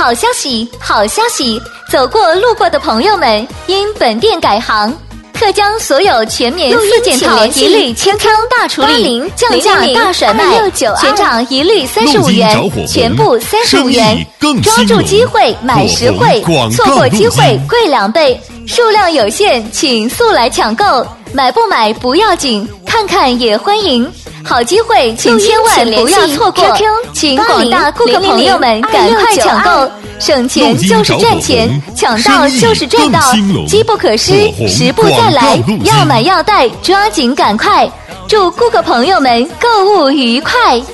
好消息，好消息！走过路过的朋友们，因本店改行，特将所有全棉4件套一律清仓大处理，降价大甩卖，全场一律35元，全部35元。抓住机会买实惠，错过机会贵2倍，数量有限，请速来抢购。买不买不要紧，看看也欢迎。好机会，请千万不要错过！请广大顾客朋友们赶快抢购，省钱就是赚钱，抢到就是赚到，机不可失，时不再来，要买要带，抓紧赶快！祝顾客朋友们购物愉快！